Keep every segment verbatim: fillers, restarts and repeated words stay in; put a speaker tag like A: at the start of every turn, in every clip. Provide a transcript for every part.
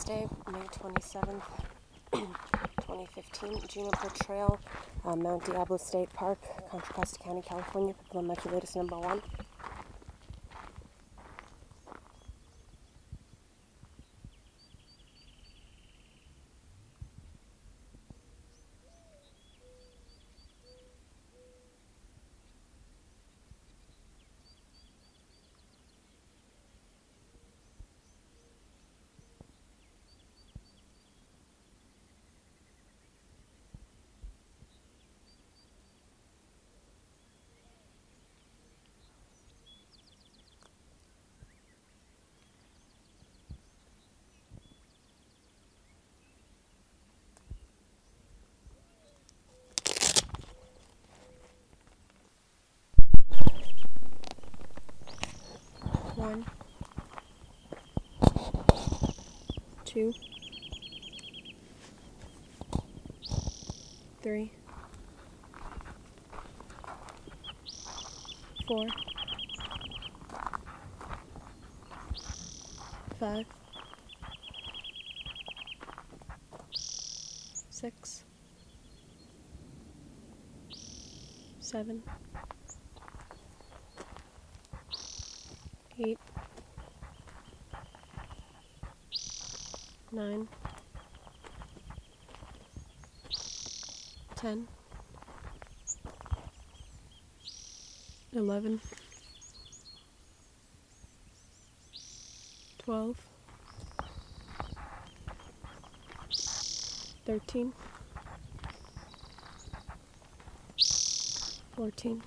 A: Wednesday, May twenty-seventh, twenty fifteen, Juniper Trail, uh, Mount Diablo State Park, Contra Costa County, California, Pipila maculatus number one. One, two, three, four, five, six, seven, eight, nine, ten, eleven, twelve, thirteen, fourteen,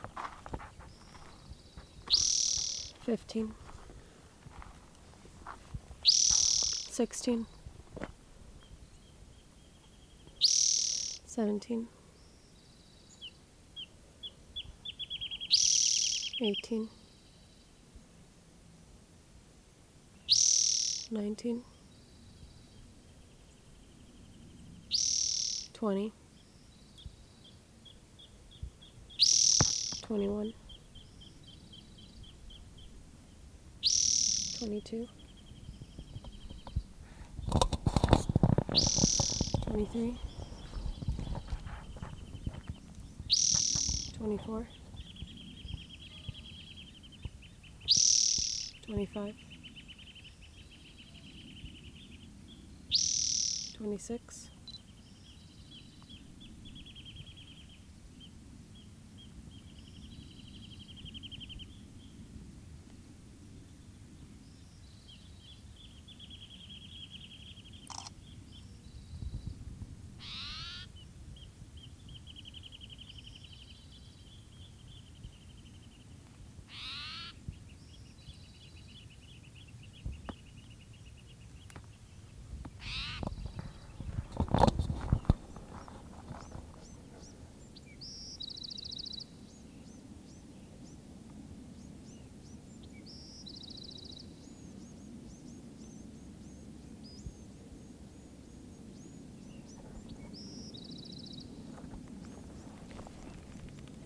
A: fifteen, sixteen, seventeen, eighteen, nineteen, twenty, twenty-one, twenty-two, twenty-three, twenty-four, twenty-five, twenty-six,